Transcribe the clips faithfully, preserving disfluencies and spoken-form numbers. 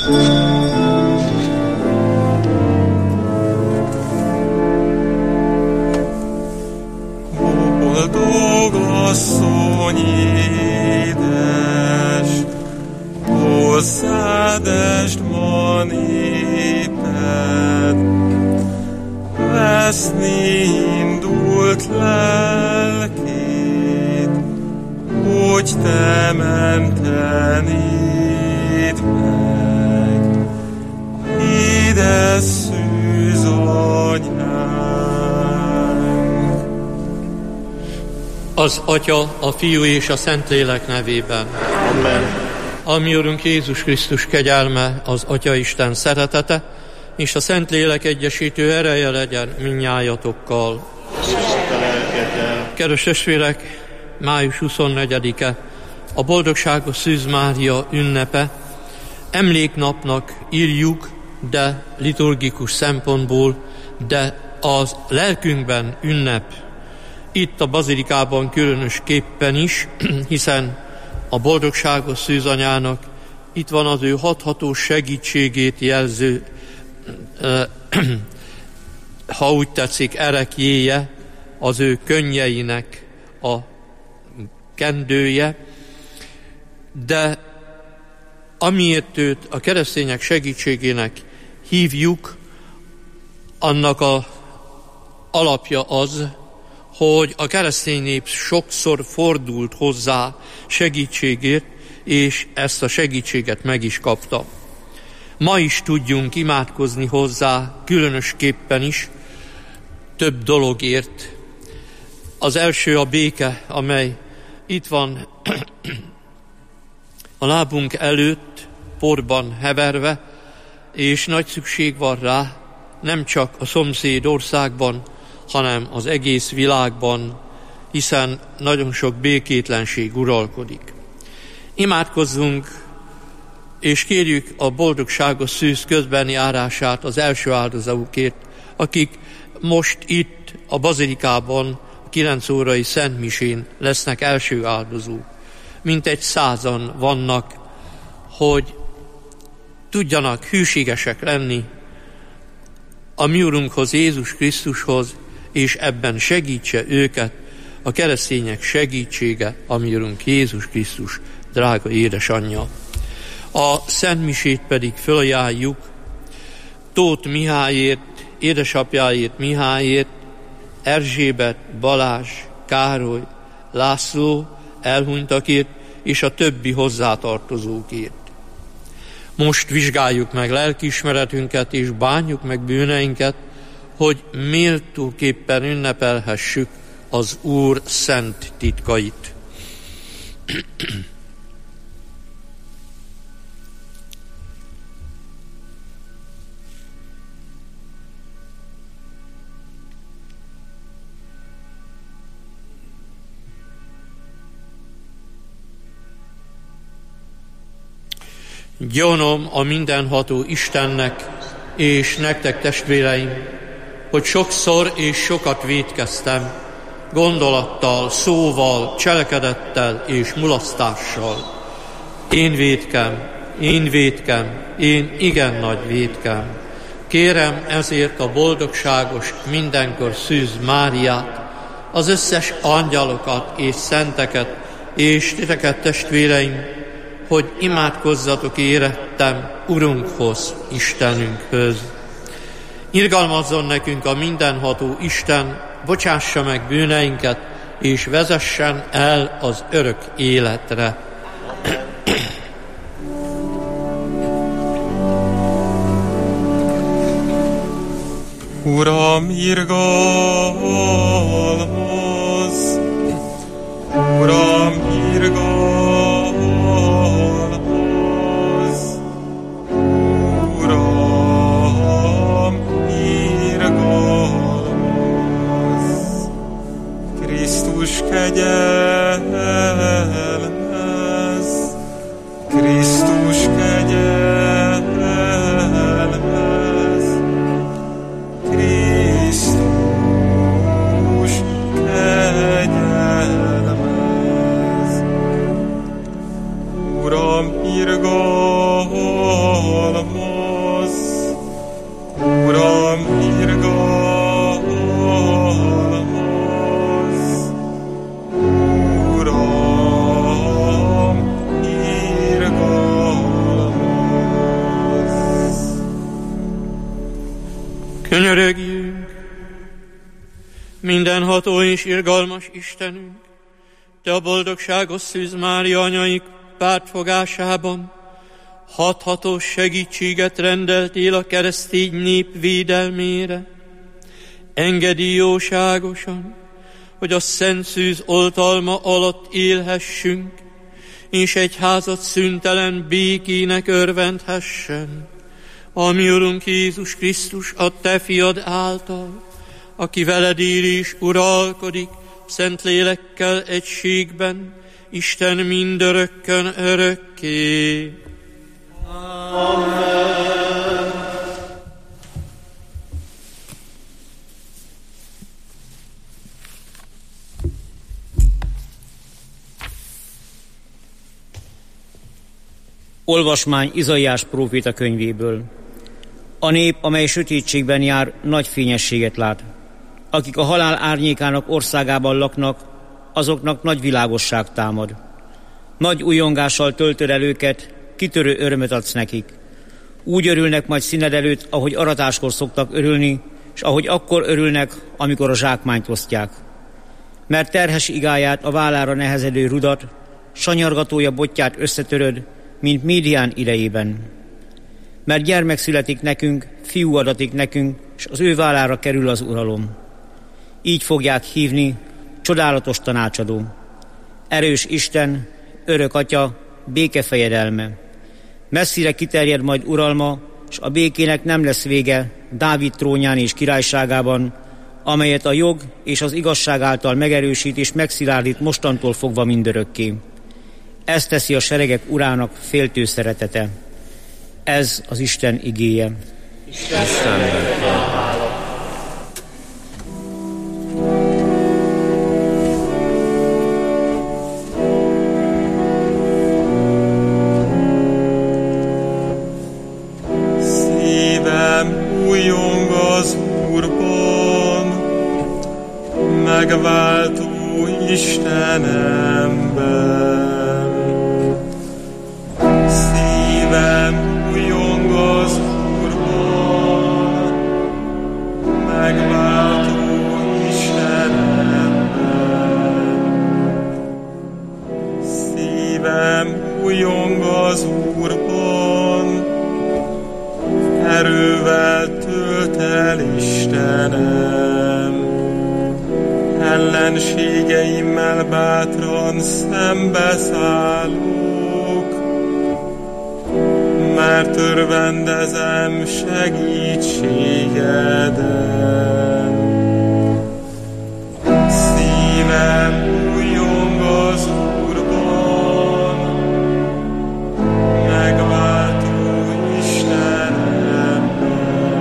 Boldog asszony édes, hozzád est ma néped, veszni indult lelkét, hogy te mentenéd meg. Édes szűz anyánk. Az Atya, a Fiú és a Szentlélek nevében. Amen. A mi Urunk Jézus Krisztus kegyelme, az Atyaisten szeretete, és a Szentlélek egyesítő ereje legyen mindnyájatokkal. Kedves testvérek, május huszonnegyedike, a Boldogságos Szűz Mária ünnepe. Emléknapnak írjuk, de liturgikus szempontból, de az lelkünkben ünnep. Itt a bazilikában különösképpen is, hiszen a Boldogságos Szűzanyának itt van az ő hathatós segítségét jelző, ha úgy tetszik, ereklyéje, az ő könnyeinek a kendője, de amiért őt a keresztények segítségének hívjuk, annak a alapja az, hogy a keresztény nép sokszor fordult hozzá segítségért, és ezt a segítséget meg is kapta. Ma is tudjunk imádkozni hozzá, különösképpen is több dologért. Az első a béke, amely itt van a lábunk előtt, porban heverve, és nagy szükség van rá, nem csak a szomszéd országban, hanem az egész világban, hiszen nagyon sok békétlenség uralkodik. Imádkozzunk, és kérjük a Boldogságos Szűz közbeni járását az első áldozókért, akik most itt a bazilikában, a kilenc órai szentmisén lesznek első áldozók. Mintegy százan vannak, hogy tudjanak hűségesek lenni a mi Urunkhoz, Jézus Krisztushoz, és ebben segítse őket a keresztények segítsége, a mi Urunk Jézus Krisztus drága édesanyja. A szentmisét pedig fölajánljuk Tóth Mihályért, édesapjáért Mihályért, Erzsébet, Balázs, Károly, László elhunytakért, és a többi hozzátartozókért. Most vizsgáljuk meg lelkiismeretünket, és bánjuk meg bűneinket, hogy méltóképpen ünnepelhessük az Úr szent titkait. Gyanom a mindenható Istennek, és nektek testvéreim, hogy sokszor és sokat vétkeztem, gondolattal, szóval, cselekedettel és mulasztással. Én vétkem, én vétkem, én igen nagy vétkem. Kérem ezért a boldogságos, mindenkor szűz Máriát, az összes angyalokat és szenteket, és titeket testvéreim, hogy imádkozzatok érettem Urunkhoz, Istenünkhöz. Irgalmazzon nekünk a mindenható Isten, bocsássa meg bűneinket, és vezessen el az örök életre. Uram, irgalmazz! Uram, irgalmazz! Uram, irgalmazz! Krisztus kegyelmez! Krisztus kegyelmez! Krisztus kegyelmez! Uram, irgalmazz! Könyörögjünk! Mindenható és irgalmas Istenünk, Te a boldogságos Szűz Mária anyaik pártfogásában hathatós segítséget rendeltél a keresztény nép védelmére. Engedi jóságosan, hogy a Szent Szűz oltalma alatt élhessünk, és egyházat szüntelen békének örvendhessen, ami Urunk Jézus Krisztus a Te fiad által, aki veled él és uralkodik Szentlélekkel egységben, Isten mindörökkön örökké. Amen. Olvasmány Izaiás próféta könyvéből. A nép, amely sötétségben jár, nagy fényességet lát. Akik a halál árnyékának országában laknak, azoknak nagy világosság támad. Nagy újongással töltöd el őket, kitörő örömöt adsz nekik. Úgy örülnek majd színed előtt, ahogy aratáskor szoktak örülni, és ahogy akkor örülnek, amikor a zsákmányt osztják. Mert terhes igáját, a vállára nehezedő rudat, sanyargatója botját összetöröd, mint Médián idejében. Mert gyermek születik nekünk, fiú adatik nekünk, és az ő vállára kerül az uralom. Így fogják hívni, csodálatos tanácsadó, erős Isten, örök Atya, békefejedelme. Messzire kiterjed majd uralma, és a békének nem lesz vége Dávid trónján és királyságában, amelyet a jog és az igazság által megerősít és megszilárdít mostantól fogva mindörökké. Ez teszi a seregek urának féltő szeretete. Ez az Isten igéje. Istenben. Szívem újjong az Úrban, megváltó Istenemben. Szívem újjong az Úrban, megváltó Istenemben. Szívem újjong az Úrban, erővel tölt el Istenem. Ellenségeimmel bátran szembeszállok, mert örvendezem segítségeden. Szívem újjong az Úrban, megváltó Istenemben.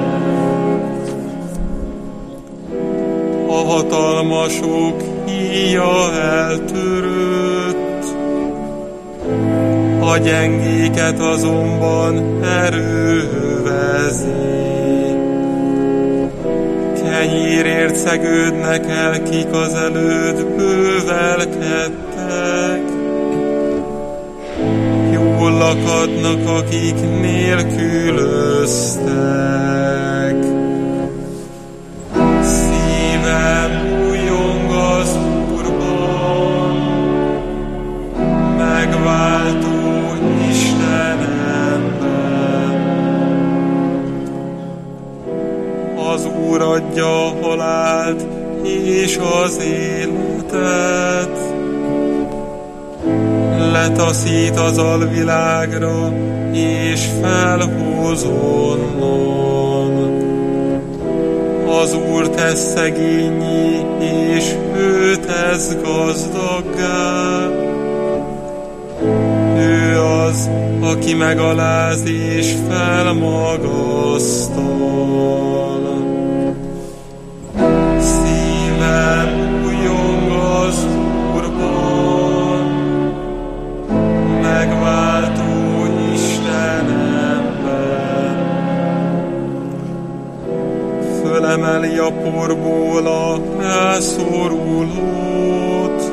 A hatalmasok híja eltörött, a gyengéket azonban erővezi. Kenyérért szegődnek el, kik az előtt bővelkedtek. Jól lakadnak, akik nélkülöztek. Szívem újjong az Úrban, megváltó az Úr adja a halált és az életet, letaszít az alvilágra és felhoz onnan. Az Úr tesz szegényé, és ő tesz gazdaggá. Ő az, aki megaláz és felmagasztal. Szívem újjong az Úrban, megváltó Istenemben. Fölemeli a porból a rászorulót,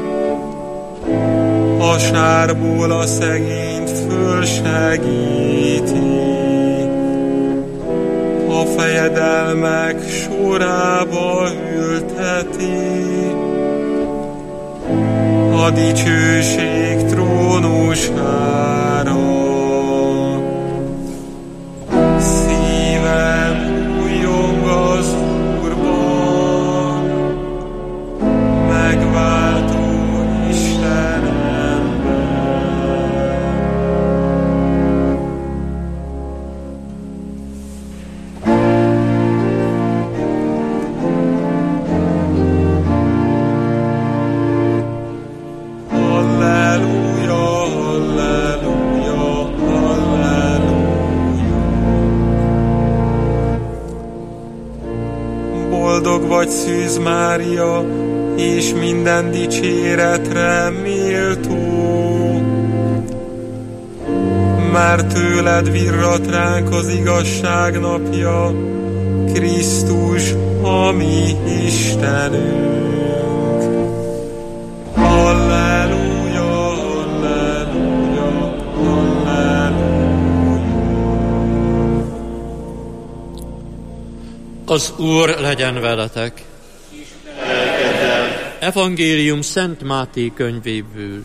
a sárból a szegényt fölsegíti. a fejedelmek sorába ülteti, a dicsőség trónusára. Szívem újjong az Úrban, megváltó Istenemben. Boldog vagy, Szűz Mária, és minden dicséretre méltó, mert tőled virrat ránk az igazság napja, Krisztus, a mi Istenünk. Halleluja, halleluja, halleluja. Az Úr legyen veletek. Evangélium Szent Máté könyvéből.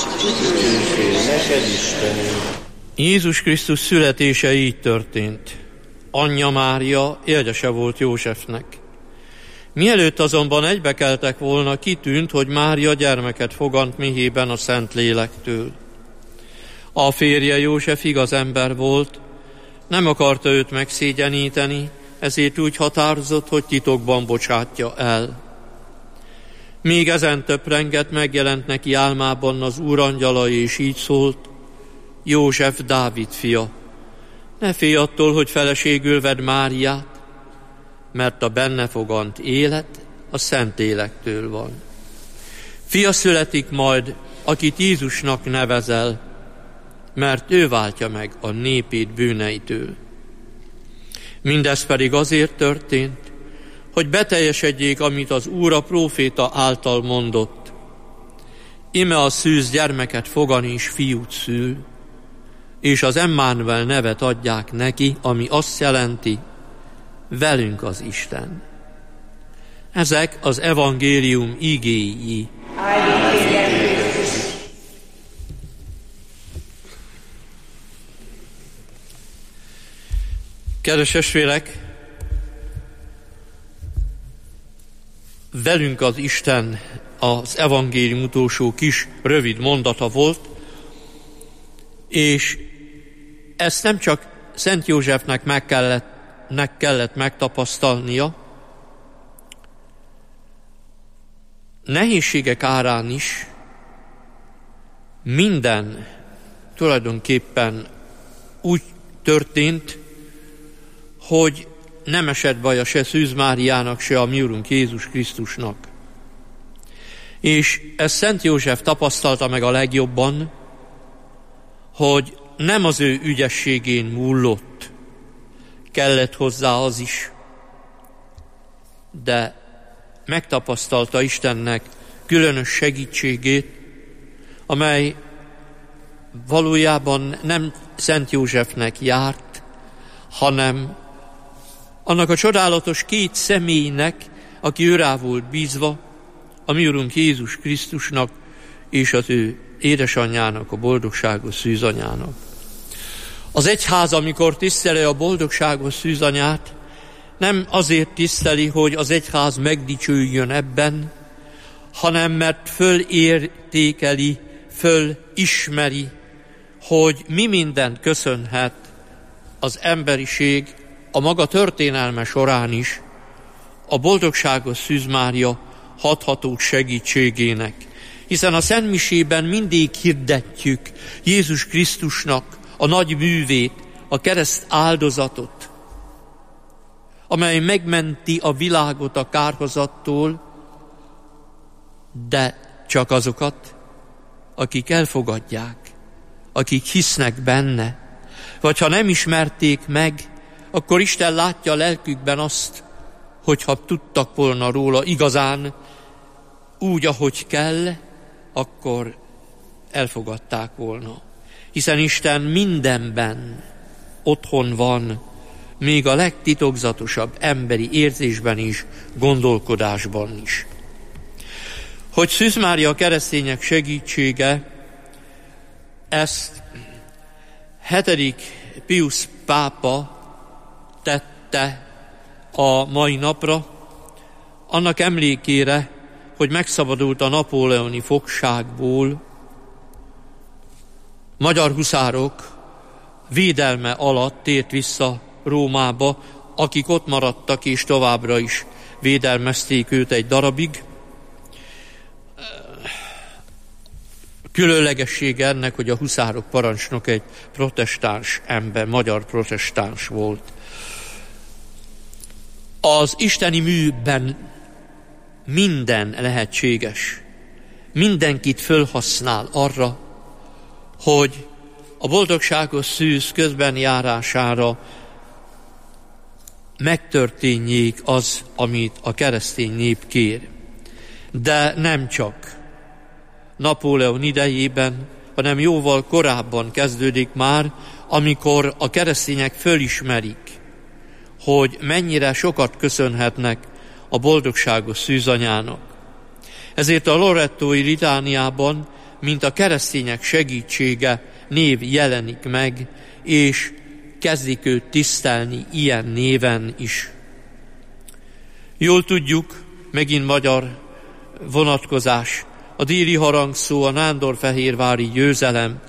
Jézus Krisztus születése így történt. Anyja Mária édese volt Józsefnek. Mielőtt azonban egybekeltek volna, kitűnt, hogy Mária gyermeket fogant méhében a Szentlélektől. A férje József igaz ember volt, nem akarta őt megszégyeníteni, ezért úgy határozott, hogy titokban bocsátja el. Még ezen töprengett, megjelent neki álmában az Úr angyala, és így szólt: József, Dávid fia, ne félj attól, hogy feleségül vedd Máriát, mert a benne fogant élet a Szentlélektől van. Fia születik majd, akit Jézusnak nevezel, mert ő váltja meg a népét bűneitől. Mindez pedig azért történt, hogy beteljesedjék, amit az Úr a próféta által mondott. Ime a szűz gyermeket fogan és fiút szül, és az Emmanuel nevet adják neki, ami azt jelenti, velünk az Isten. Ezek az evangélium igéi. Kedves testvérek, velünk az Isten az evangélium utolsó kis rövid mondata volt, és ezt nem csak Szent Józsefnek meg kellett, meg kellett megtapasztalnia, nehézségek árán is minden tulajdonképpen úgy történt, hogy nem esett baja se Szűz Máriának, se a mi Urunk Jézus Krisztusnak. És ezt Szent József tapasztalta meg a legjobban, hogy nem az ő ügyességén múlott, kellett hozzá az is, de megtapasztalta Istennek különös segítségét, amely valójában nem Szent Józsefnek járt, hanem annak a csodálatos két személynek, aki őrá volt bízva, a mi Urunk Jézus Krisztusnak és az ő édesanyjának, a boldogságos szűzanyának. Az egyház, amikor tiszteli a boldogságos szűzanyát, nem azért tiszteli, hogy az egyház megdicsőjön ebben, hanem mert fölértékeli, fölismeri, hogy mi mindent köszönhet az emberiség a maga történelme során is a boldogságos Szűz Mária hatható segítségének. Hiszen a szentmisében mindig hirdetjük Jézus Krisztusnak a nagy művét, a kereszt áldozatot, amely megmenti a világot a kárhozattól, de csak azokat, akik elfogadják, akik hisznek benne, vagy ha nem ismerték meg, akkor Isten látja a lelkükben azt, hogyha tudtak volna róla igazán úgy, ahogy kell, akkor elfogadták volna. Hiszen Isten mindenben otthon van, még a legtitokzatosabb emberi érzésben is, gondolkodásban is. Hogy Szűz Mária a keresztények segítsége, ezt hetedik Piusz pápa tette a mai napra, annak emlékére, hogy megszabadult a napóleoni fogságból, magyar huszárok védelme alatt tért vissza Rómába, akik ott maradtak és továbbra is védelmezték őt egy darabig. Különlegessége ennek, hogy a huszárok parancsnok egy protestáns ember, magyar protestáns volt. Az isteni műben minden lehetséges. Mindenkit fölhasznál arra, hogy a boldogságos szűz közben járására megtörténjék az, amit a keresztény nép kér. De nem csak Napóleon idejében, hanem jóval korábban kezdődik már, amikor a keresztények fölismerik, hogy mennyire sokat köszönhetnek a boldogságos szűzanyának. Ezért a lorettói litániában, mint a keresztények segítsége név jelenik meg, és kezdik őt tisztelni ilyen néven is. Jól tudjuk, megint magyar vonatkozás, a déli harangszó, a nándorfehérvári győzelem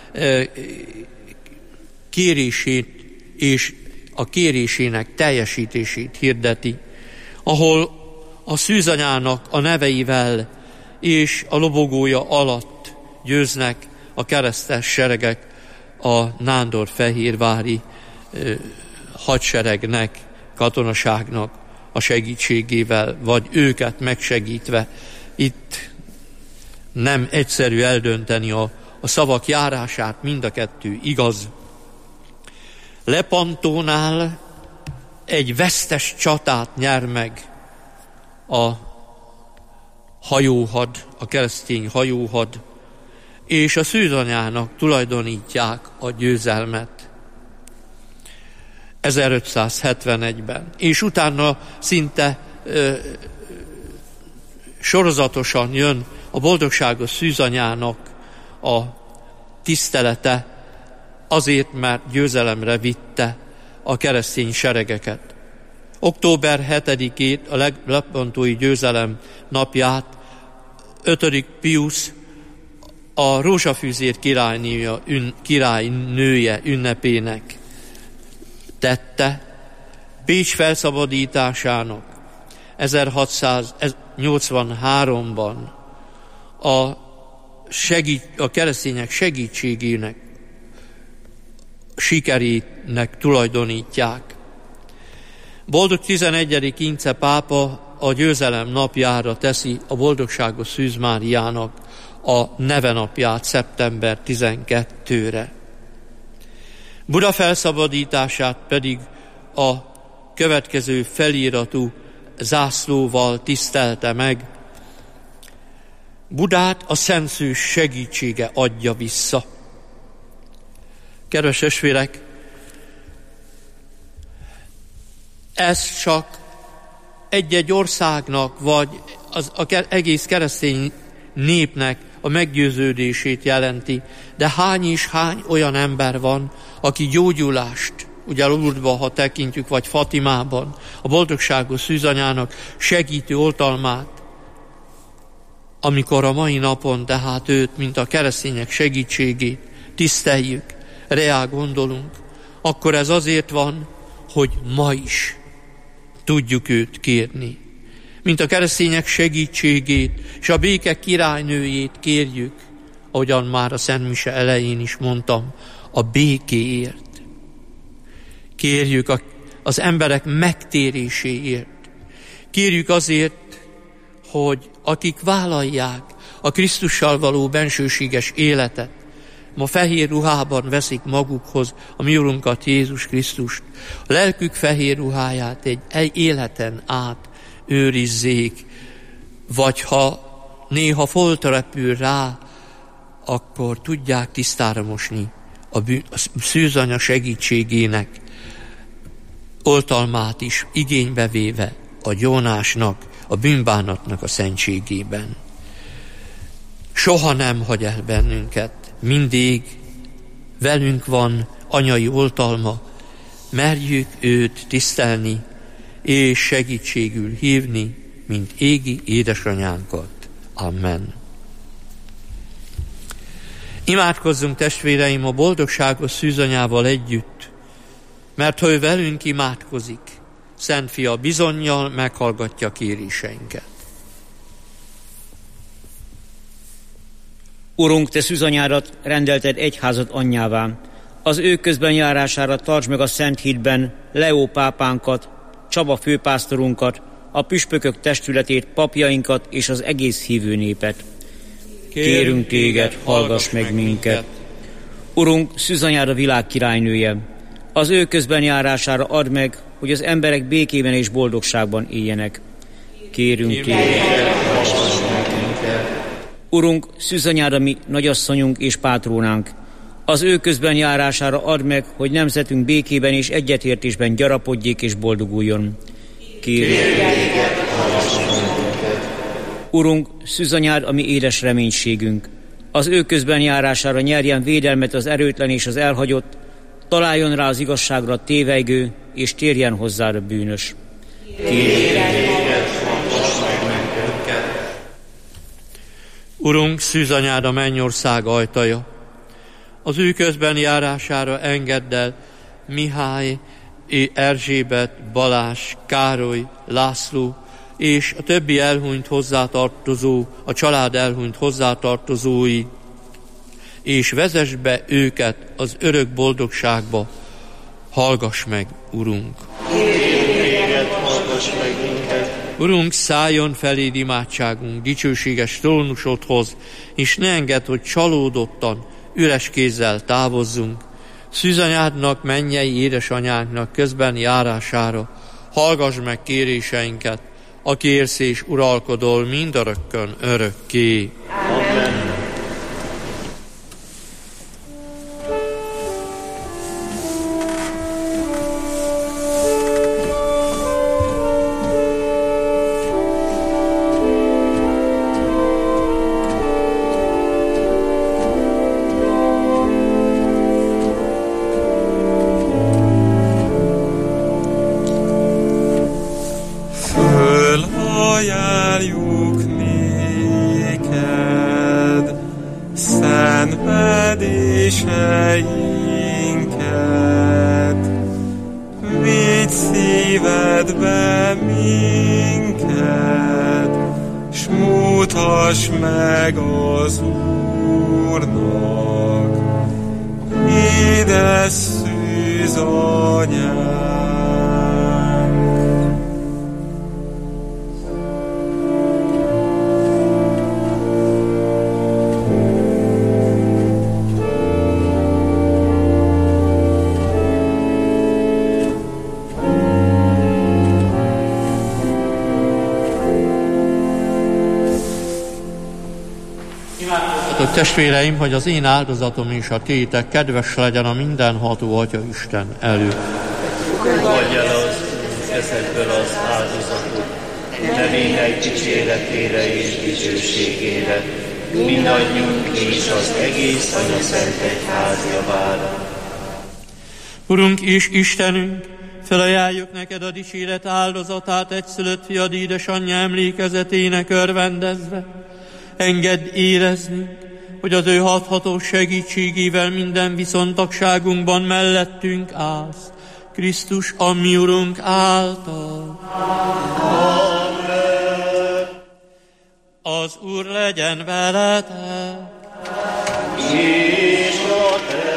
kérését és a kérésének teljesítését hirdeti, ahol a szűzanyának a neveivel és a lobogója alatt győznek a keresztes seregek a nándorfehérvári hadseregnek, katonaságnak a segítségével, vagy őket megsegítve. Itt nem egyszerű eldönteni a, a szavak járását, mind a kettő igaz. Lepantónál egy vesztes csatát nyer meg a hajóhad, a keresztény hajóhad, és a szűzanyának tulajdonítják a győzelmet ezerötszázhetvenegyben. És utána szinte ö, sorozatosan jön a boldogságos szűzanyának a tisztelete, azért, mert győzelemre vitte a keresztény seregeket. október hetedikét, a lepantói győzelem napját ötödik Piusz a rózsafűzér királynője, ün, királynője ünnepének tette, Pécs felszabadításának ezerhatszáznyolcvanháromban a, segít, a keresztények segítségének, sikerének tulajdonítják. Boldog tizenegyedik Ince pápa a győzelem napjára teszi a boldogságos Szűz Máriának a nevenapját szeptember tizenkettedikére. Buda felszabadítását pedig a következő feliratú zászlóval tisztelte meg. Budát a Szent Szűz segítsége adja vissza. Kedves testvérek, ez csak egy-egy országnak, vagy az, az egész keresztény népnek a meggyőződését jelenti, de hány és hány olyan ember van, aki gyógyulást, ugye Lourdesban, ha tekintjük, vagy Fatimában, a boldogságos szűzanyának segítő oltalmát, amikor a mai napon tehát őt, mint a keresztények segítségét tiszteljük, reá gondolunk, akkor ez azért van, hogy ma is tudjuk őt kérni. Mint a keresztények segítségét és a béke királynőjét kérjük, ahogyan már a Szent Mise elején is mondtam, a békéért. Kérjük a, az emberek megtéréséért. Kérjük azért, hogy akik vállalják a Krisztussal való bensőséges életet, ma fehér ruhában veszik magukhoz a mi Urunkat, Jézus Krisztust, a lelkük fehér ruháját egy, egy életen át őrizzék, vagy ha néha folt repül rá, akkor tudják tisztára mosni a, bű, a szűzanya segítségének oltalmát is igénybe véve a gyónásnak, a bűnbánatnak a szentségében. Soha nem hagy el bennünket, mindig velünk van anyai oltalma, merjük őt tisztelni és segítségül hívni, mint égi édesanyánkat. Amen. Imádkozzunk, testvéreim, a boldogságos szűzanyával együtt, mert ha ő velünk imádkozik, Szent Fia bizonnyal meghallgatja kéréseinket. Urunk, te szűzanyádat rendelted egyházad anyjává. Az ő közben járására tartsd meg a Szent Hídben Leó pápánkat, Csaba főpásztorunkat, a püspökök testületét, papjainkat és az egész hívő népet. Kérünk téged, hallgass meg minket. Urunk, szűzanyád a világ királynője. Az ő közben járására add meg, hogy az emberek békében és boldogságban éljenek. Kérünk téged, hallgass meg minket. Urunk, szűzanyád a mi nagyasszonyunk és pátrónánk. Az ő közben járására add meg, hogy nemzetünk békében és egyetértésben gyarapodjék és boldoguljon. Kérünk téged, hallgass meg minket. Urunk, szűzanyád a mi édes reménységünk. Az ő közben járására nyerjen védelmet az erőtlen és az elhagyott, találjon rá az igazságra a tévejgő, és térjen hozzá a bűnös. Kérünk, Urunk, szűzanyád a mennyország ajtaja. Az ő közben járására engedd el Mihály, Erzsébet, Balázs, Károly, László és a többi elhunyt hozzátartozó, a család elhunyt hozzátartozói, és vezess be őket az örök boldogságba. Hallgass meg, Urunk! Téged, hallgass meg minket! Urunk, szálljon feléd imádságunk dicsőséges trónusodhoz, és ne engedd, hogy csalódottan, üres kézzel távozzunk. Szűzanyádnak, mennyei édesanyánknak közben járására hallgass meg kéréseinket, aki érsz és uralkodol mindörökkön örökké. Amen. Testvéreim, hogy az én áldozatom és a tétek kedves legyen a mindenható Atya Isten előtt. Fogadj el az kezedből az áldozatot, nevének dicséretére és dicsőségére, mindannyiunk és az egész Anya Szent Egyház javára. Urunk és Istenünk, felajánljuk neked a dicséret áldozatát egyszülött fiad édesanyja emlékezetének örvendezve. Engedd érezni, hogy az ő hathatós segítségével minden viszontagságunkban mellettünk állsz, Krisztus, a mi Urunk által. Amen. Az Úr legyen veletek. És a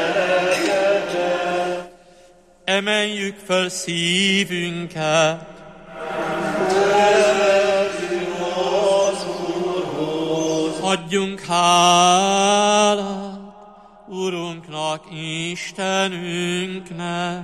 te. Emeljük föl szívünket. Adjunk hálát Urunknak, Istenünknek.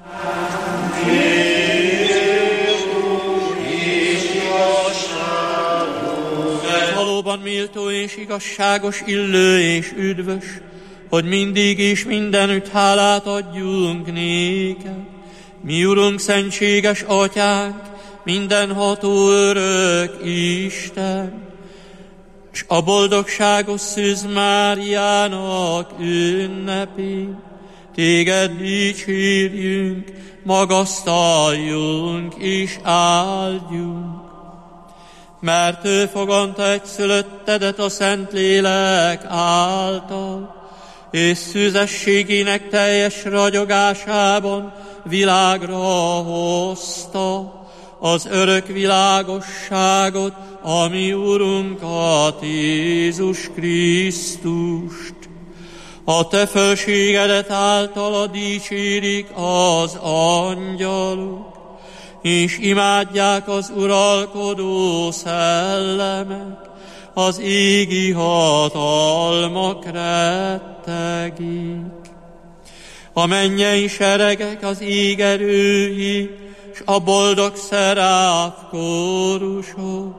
Mert valóban méltó és igazságos, illő és üdvös, hogy mindig és mindenütt hálát adjunk néked, Mi Urunk, szentséges Atyánk, mindenható örök Isten, s a boldogságos Szűz Máriának ünnepén téged dicsérjünk, magasztaljunk és áldjunk. Mert ő foganta egyszülöttedet a Szentlélek által, és szűzességének teljes ragyogásában világra hozta az örök világosságot, a mi Urunkat, Jézus Krisztust. A te fölségedet általa dicsérik az angyalok, és imádják az uralkodó szellemek, az égi hatalmak rettegik. A mennyei seregek, az égerői, s a boldog szeráf kórusok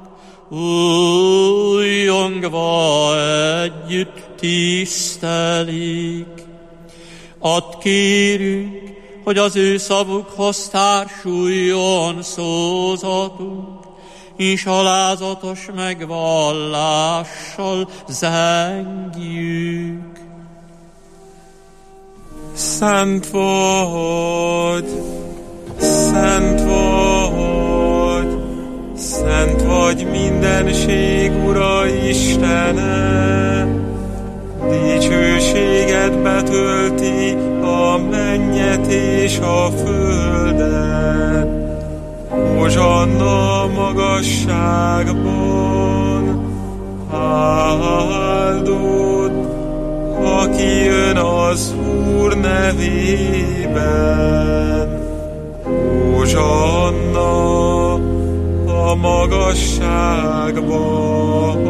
újjongva együtt tisztelik. Add kérünk, hogy az ő szavukhoz társuljon szózatunk, és alázatos megvallással zengjük. Szent vagy, szent vagy, szent vagy mindenség Ura Istene, dicsőséged betölti a mennyet és a földet. Hozsanna magasságban, áldott, aki jön az Úr nevében. Hozsanna a magasságban.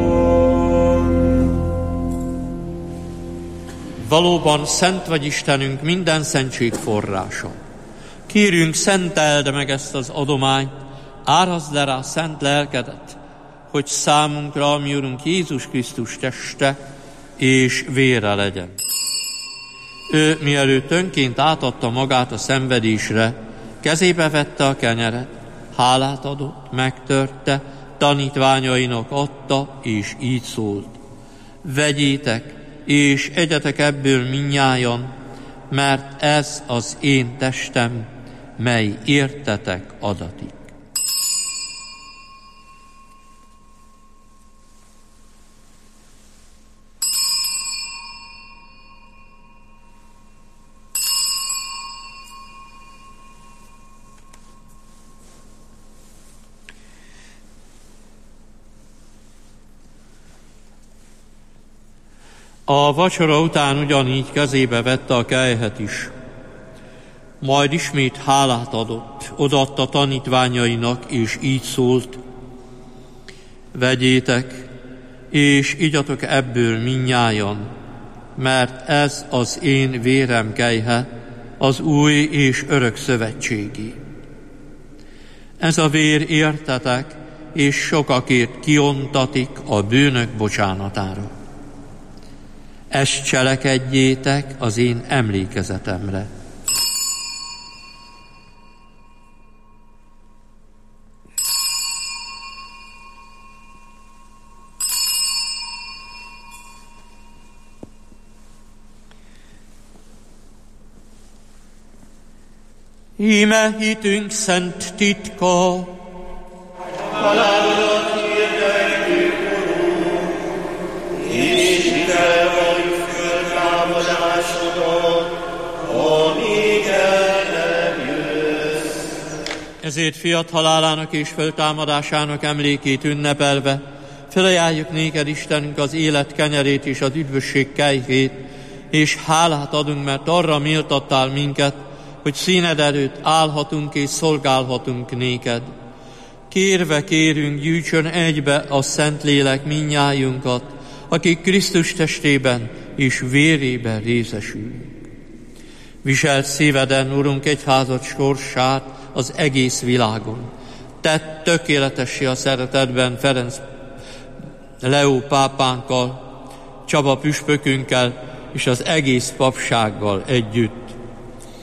Valóban szent vagy Istenünk, minden szentség forrása. Kérünk, szenteld meg ezt az adományt, árazd le rá szent lelkedet, hogy számunkra, a mi Urunk Jézus Krisztus teste és vére legyen. Ő, mielőtt önként átadta magát a szenvedésre, kezébe vette a kenyeret, hálát adott, megtörte, tanítványainak adta, és így szólt: vegyétek, és egyetek ebből mindnyájan, mert ez az én testem, mely értetek adatik. A vacsora után ugyanígy kezébe vette a kelyhet is. Majd ismét hálát adott, odaadta tanítványainak, és így szólt: vegyétek, és igyatok ebből mindnyájan, mert ez az én vérem kelyhe, az új és örök szövetségé. Ez a vér értetek, és sokakért kiontatik a bűnök bocsánatára. Ezt cselekedjétek az én emlékezetemre. Íme hitünk szent titka, halálodat hirdettük, Urunk, és hitelveljük föltámadásodat, amíg el nem jössz. Ezért fiat halálának és föltámadásának emlékét ünnepelve, felajánljuk néked, Istenünk, az élet kenyerét és az üdvösség kejhét, és hálát adunk, mert arra méltattál minket, hogy színed előtt állhatunk és szolgálhatunk néked. Kérve kérünk, gyűjtsön egybe a Szentlélek mindnyájunkat, akik Krisztus testében és vérében részesülünk. Viselt szíveden, Urunk, egyházad sorsát az egész világon. Tedd tökéletessé a szeretetben Ferenc Leó pápánkkal, Csaba püspökünkkel és az egész papsággal együtt.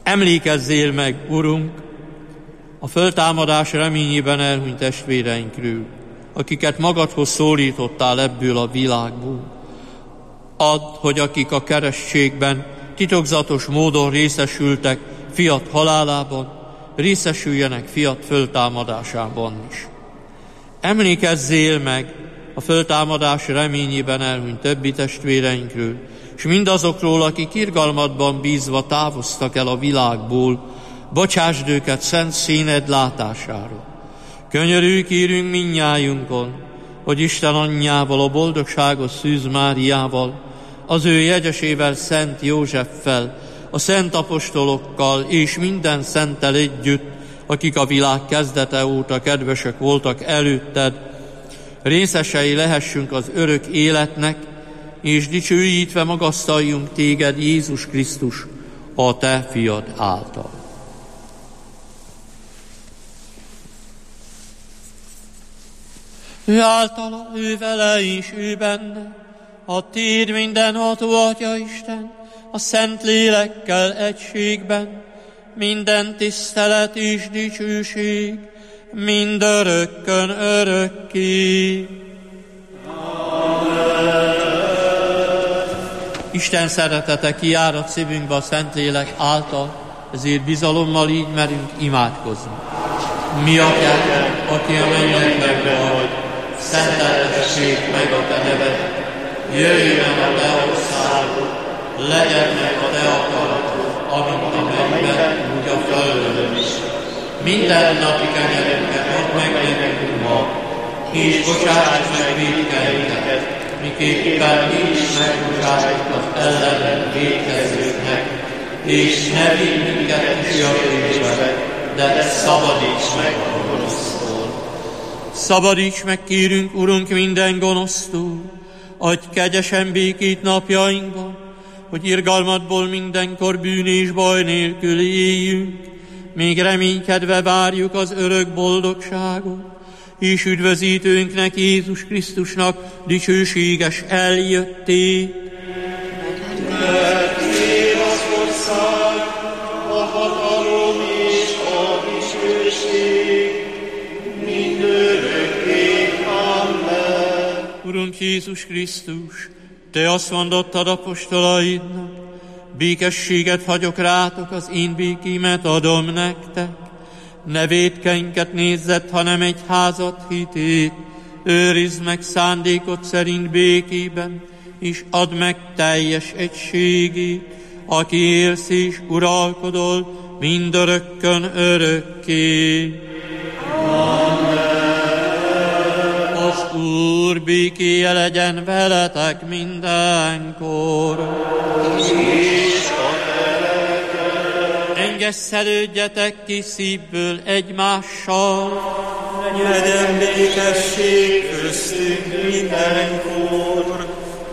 Emlékezzél meg, Urunk, a föltámadás reményében elhunyt testvéreinkről, akiket magadhoz szólítottál ebből a világból. Add, hogy akik a keresztségben titokzatos módon részesültek fiat halálában, részesüljenek fiat föltámadásában is. Emlékezzél meg a föltámadás reményében elhunyt többi testvéreinkről, és mindazokról, akik irgalmadban bízva távoztak el a világból, bocsásd őket szent színed látására. Könyörülj, kérünk mindnyájunkon, hogy Isten anyjával, a boldogságos Szűz Máriával, az ő jegyesével, Szent Józseffel, a szent apostolokkal és minden szenttel együtt, akik a világ kezdete óta kedvesek voltak előtted, részesei lehessünk az örök életnek, és dicsőítve magasztaljunk téged, Jézus Krisztus, a te fiad által. Ő általa, ő vele és ő benne, a téd mindenható Atya Isten, a Szent Lélekkel egységben, minden tisztelet és dicsőség, mindörökkön örökké. Isten szeretete kiárad szívünkbe a Szentlélek által, ezért bizalommal így merünk imádkozni. Mi Atyánk, aki a mennyekben vagy, szenteltessék meg a te neved, jöjjön a te országod, legyen meg a te akaratod, amint a mennyben, úgy a földön is. Minden napi kenyerünket add meg nekünk ma, és bocsáss meg vétkeinket, miképpen mi is megbocsássuk az ellenünk vétkezőknek, és ne vigy minket kísértésbe, de szabadíts meg a gonosztól. Szabadíts meg, kérünk, Urunk, minden gonosztól, adj kegyesen békét napjainkban, hogy irgalmadból mindenkor bűn és baj nélkül éljünk, még reménykedve várjuk az örök boldogságot, és üdvözítőnknek, Jézus Krisztusnak dicsőséges eljöttét. Mert Téd az ország, a hatalom és a dicsőség, mindörökké. Amen. Urunk Jézus Krisztus, Te azt mondottad apostolaidnak, békességet hagyok rátok, az én békémet adom nektek. Ne vétkeinket nézzet, hanem egy házat hitét, őrizd meg szándékot szerint békében, és add meg teljes egységét, aki élsz és uralkodol mindörökkön örökké. Amen. Az Úr békéje legyen veletek mindenkor. Engesszelődjetek ki szívből egymással. Legyen békesség köztünk mindenkor.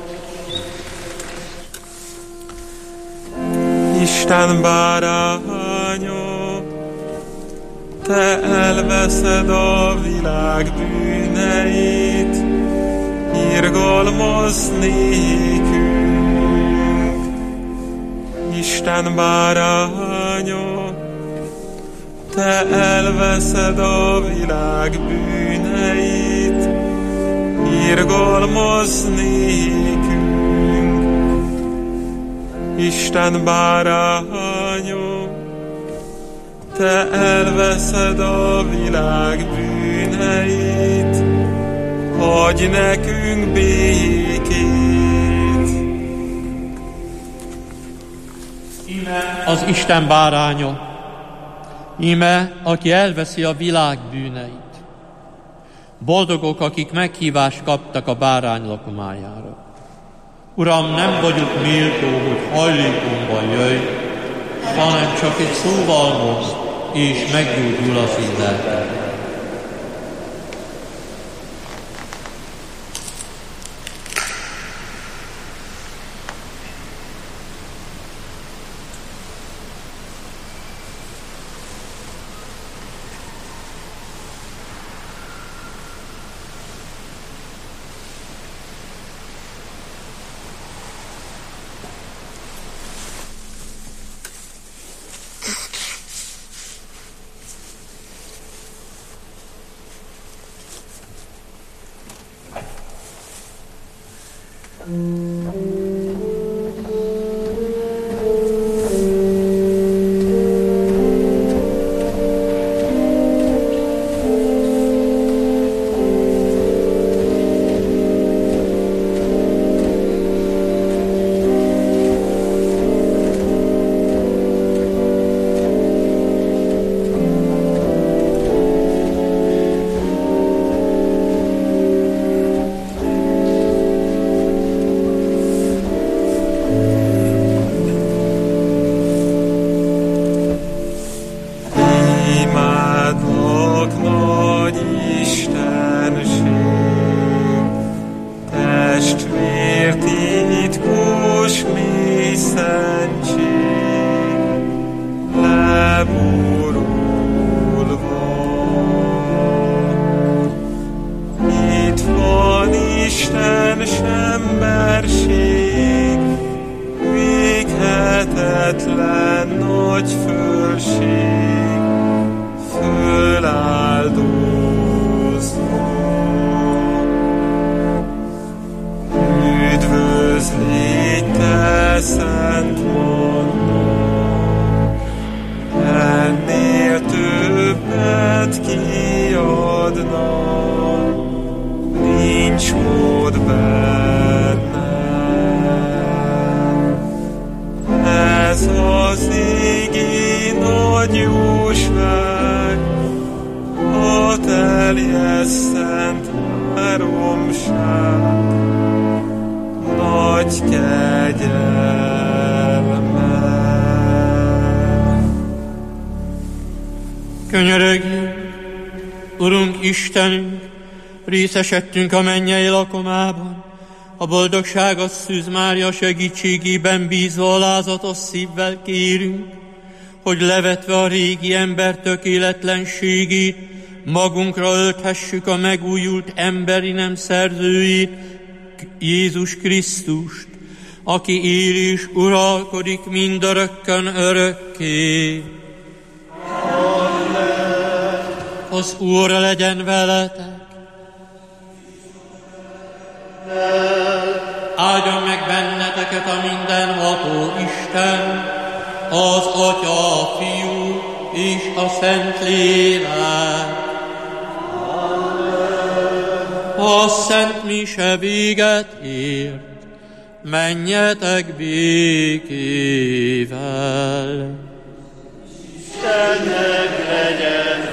Isten báránya, te elveszed a világ bűneit, irgalmazz nékünk. Isten báránya, te elveszed a világ bűneit, irgalmazz nékünk. Isten báránya, te elveszed a világ bűneit, adj nekünk békét. Íme az Isten báránya, íme, aki elveszi a világ bűneit. Boldogok, akik meghívást kaptak a bárány lakomájára. Uram, nem vagyok méltó, hogy hajlékomban jöjj, hanem csak egy szóval mondd, és meggyógyul az én lelkem. hihetetlen nagy fölség föláldozva. Üdvözlégy te szent Manna, ennél többet kiadna, nincs mód benne. Ez az égi nagy jóság, a teljes szent háromság, nagy kegyelme. Könyörögjünk, Urunk Istenünk, részesedtünk a mennyei lakomában, a boldogság Szűz Mária segítségében bízva alázatos szívvel kérünk, hogy levetve a régi ember tökéletlenségét, magunkra ölthessük a megújult emberi nem szerzőjét, Jézus Krisztust, aki él és uralkodik mindörökkön örökké. Amen. Az Úr legyen veletek. Áldjon meg benneteket a mindenható Isten, az Atya, a Fiú és a Szentlélek. A szent mise véget ért, menjetek békével. Istennek legyen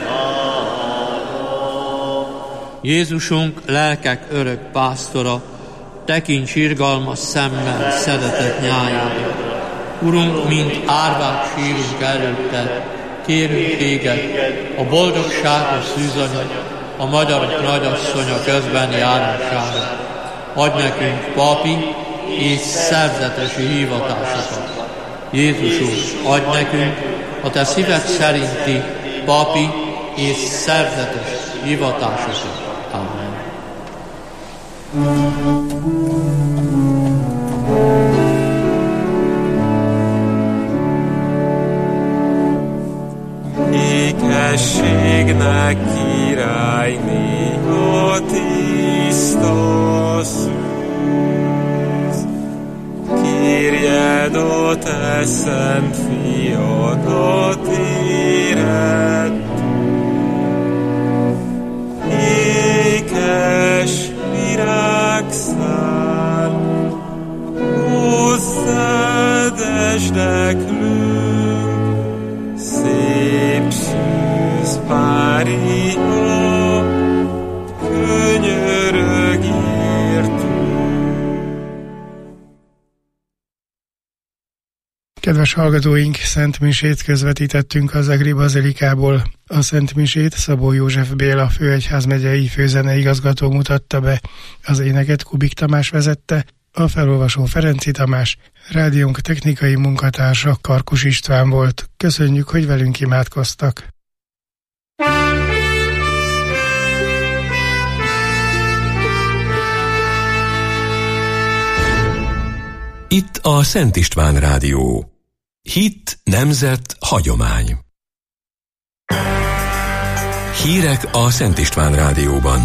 hála. Jézusunk, lelkek örök pásztora, tekints irgalmas szemmel szeretett nyájára. Urunk, mint árvák sírunk előtted, kérünk téged, a boldogságos szűzanya, a magyarok nagyasszonya közben járására. Adj nekünk papi és szerzetesi hivatásokat. Jézusunk, adj nekünk a te szíved szerinti papi és szerzetes hivatásokat. Amen. Ékességnek királyné a tiszta szűz. Kérjed a te szent fiadat érettől. Ékes virágszál, hozzád esdeklünk, szép szűz Mária, könyörög értünk. Kedves hallgatóink, Szent Misét közvetítettünk az Egri Bazilikából. A Szent Misét Szabó József Béla főegyházmegyei főzeneigazgató mutatta be, az éneket Kubik Tamás vezette, a felolvasó Ferenci Tamás, rádiónk technikai munkatársa Karkus István volt. Köszönjük, hogy velünk imádkoztak. Itt a Szent István Rádió. Hit, nemzet, hagyomány. Hírek a Szent István Rádióban.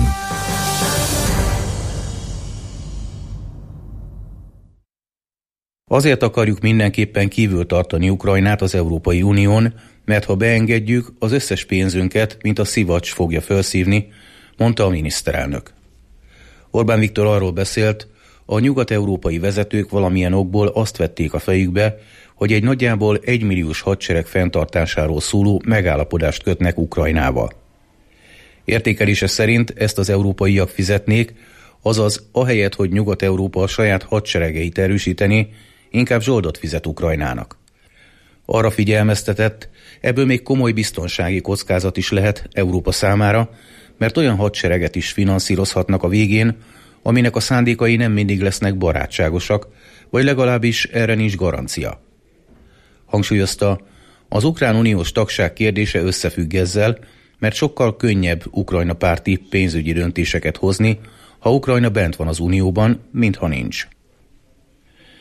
Azért akarjuk mindenképpen kívül tartani Ukrajnát az Európai Unión, mert ha beengedjük, az összes pénzünket, mint a szivacs fogja felszívni, mondta a miniszterelnök. Orbán Viktor arról beszélt, a nyugat-európai vezetők valamilyen okból azt vették a fejükbe, hogy egy nagyjából egymilliós hadsereg fenntartásáról szóló megállapodást kötnek Ukrajnával. Értékelése szerint ezt az európaiak fizetnék, azaz ahelyett, hogy Nyugat-Európa a saját hadseregeit erősíteni, inkább zsoldot fizet Ukrajnának. Arra figyelmeztetett, ebből még komoly biztonsági kockázat is lehet Európa számára, mert olyan hadsereget is finanszírozhatnak a végén, aminek a szándékai nem mindig lesznek barátságosak, vagy legalábbis erre nincs garancia. Hangsúlyozta, az ukrán uniós tagság kérdése összefügg ezzel, mert sokkal könnyebb Ukrajna párti pénzügyi döntéseket hozni, ha Ukrajna bent van az unióban, mint ha nincs.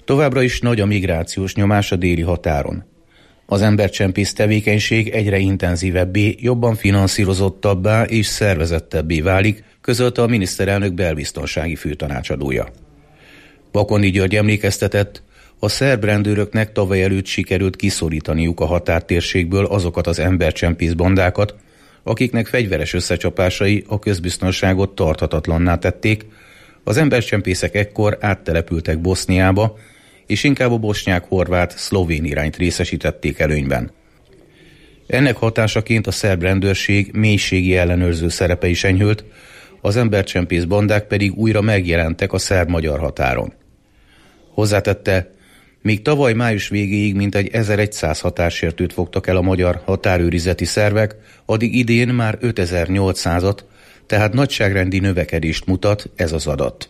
Továbbra is nagy a migrációs nyomás a déli határon. Az embercsempész tevékenység egyre intenzívebbé, jobban finanszírozottabbá és szervezettebbé válik, közölte a miniszterelnök belbiztonsági főtanácsadója. Bakondi György emlékeztetett, a szerb rendőröknek tavaly előtt sikerült kiszorítaniuk a határtérségből azokat az embercsempész bandákat, akiknek fegyveres összecsapásai a közbiztonságot tarthatatlanná tették. Az embercsempészek ekkor áttelepültek Boszniába, és inkább a bosnyák-horvát-szlovén irányt részesítették előnyben. Ennek hatásaként a szerb rendőrség mélységi ellenőrző szerepe is enyhült, az embercsempész bandák pedig újra megjelentek a szerb-magyar határon. Hozzátette, míg tavaly május végéig mintegy ezerszáz határsértőt fogtak el a magyar határőrizeti szervek, addig idén már ötezer-nyolcszázat, tehát nagyságrendi növekedést mutat ez az adat.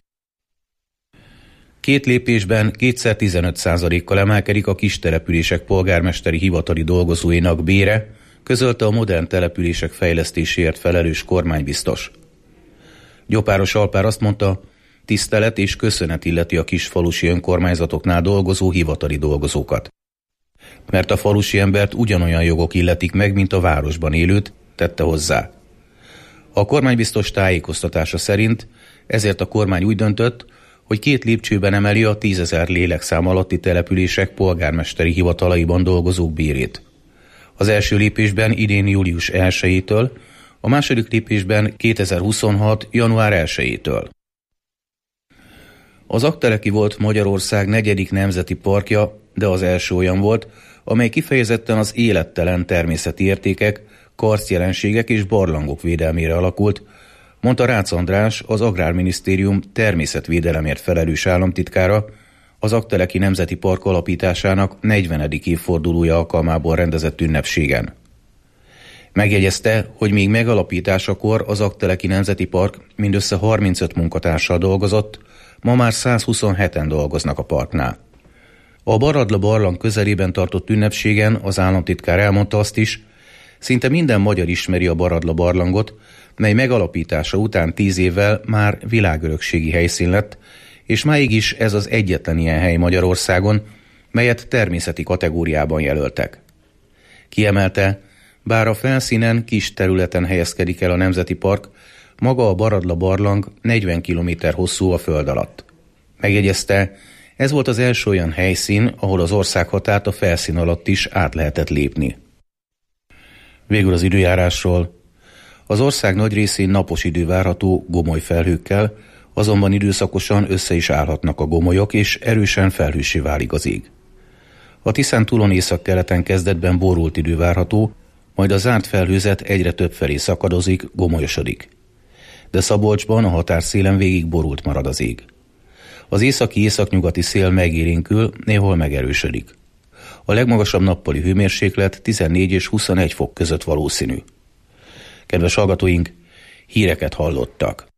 Két lépésben kétszer tizenöt százalékkal emelkedik a kis települések polgármesteri hivatali dolgozóinak bére, közölte a modern települések fejlesztéséért felelős kormánybiztos. Gyopáros Alpár azt mondta, tisztelet és köszönet illeti a kis falusi önkormányzatoknál dolgozó hivatali dolgozókat. Mert a falusi embert ugyanolyan jogok illetik meg, mint a városban élőt, tette hozzá. A kormánybiztos tájékoztatása szerint ezért a kormány úgy döntött, hogy két lépcsőben emeli a tízezer lélekszám alatti települések polgármesteri hivatalaiban dolgozók bérét. Az első lépésben idén július elsejétől, a második lépésben kétezer-huszonhat. január elsejétől. Az Aggteleki volt Magyarország negyedik nemzeti parkja, de az első olyan volt, amely kifejezetten az élettelen természeti értékek, karszjelenségek és barlangok védelmére alakult, mondta Rácz András, az Agrárminisztérium természetvédelemért felelős államtitkára, az Aggteleki Nemzeti Park alapításának negyvenedik évfordulója alkalmából rendezett ünnepségen. Megjegyezte, hogy még megalapításakor az Aggteleki Nemzeti Park mindössze harmincöt munkatársal dolgozott, ma már százhuszonheten dolgoznak a parknál. A Baradla barlang közelében tartott ünnepségen az államtitkár elmondta azt is, szinte minden magyar ismeri a Baradla barlangot, mely megalapítása után tíz évvel már világörökségi helyszín lett, és máig is ez az egyetlen ilyen hely Magyarországon, melyet természeti kategóriában jelöltek. Kiemelte, bár a felszínen kis területen helyezkedik el a Nemzeti Park, maga a Baradla barlang negyven kilométer hosszú a föld alatt. Megjegyezte, ez volt az első olyan helyszín, ahol az országhatárt a felszín alatt is át lehetett lépni. Végül az időjárásról. Az ország nagy részén napos idő várható gomoly felhőkkel, azonban időszakosan össze is állhatnak a gomolyok, és erősen felhőssé válik az ég. A Tiszán túlon északkeleten kezdetben borult idő várható, majd a zárt felhőzet egyre több felé szakadozik, gomolyosodik. De Szabolcsban a határszélen végig borult marad az ég. Az északi északnyugati szél megélénkül, néhol megerősödik. A legmagasabb nappali hőmérséklet tizennégy és huszonegy fok között valószínű. Kedves hallgatóink, híreket hallottak.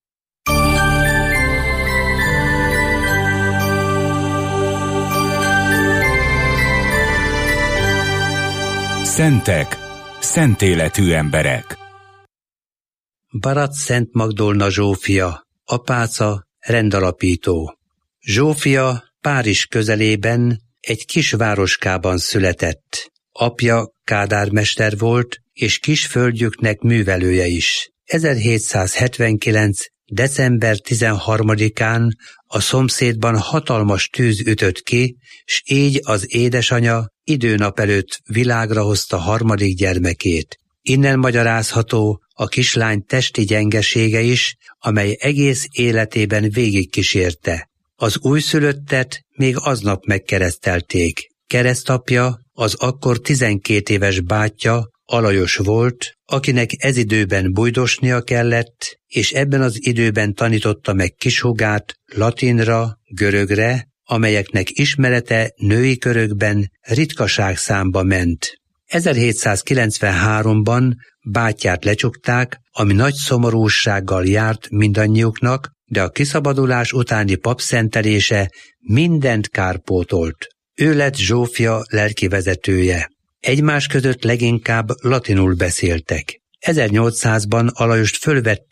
Szentek, szentéletű emberek. Barat Szent Magdolna Zsófia, apáca, rendalapító. Zsófia Párizs közelében egy kis városkában született. Apja kádármester volt, és kis földjüknek művelője is. ezerhétszázhetvenkilenc. december tizenharmadikán a szomszédban hatalmas tűz ütött ki, s így az édesanya időnap előtt világra hozta harmadik gyermekét. Innen magyarázható a kislány testi gyengesége is, amely egész életében végigkísérte. Az újszülöttet még aznap megkeresztelték. Keresztapja az akkor tizenkét éves bátyja, Alajos volt, akinek ez időben bujdosnia kellett, és ebben az időben tanította meg kishúgát latinra, görögre, amelyeknek ismerete női körökben ritkaságszámba ment. ezerhétszázkilencvenháromban bátyját lecsukták, ami nagy szomorúsággal járt mindannyiuknak, de a kiszabadulás utáni papszentelése mindent kárpótolt. Ő lett Zsófia lelkivezetője. Egymás között leginkább latinul beszéltek. ezernyolcszázban Alajost fölvették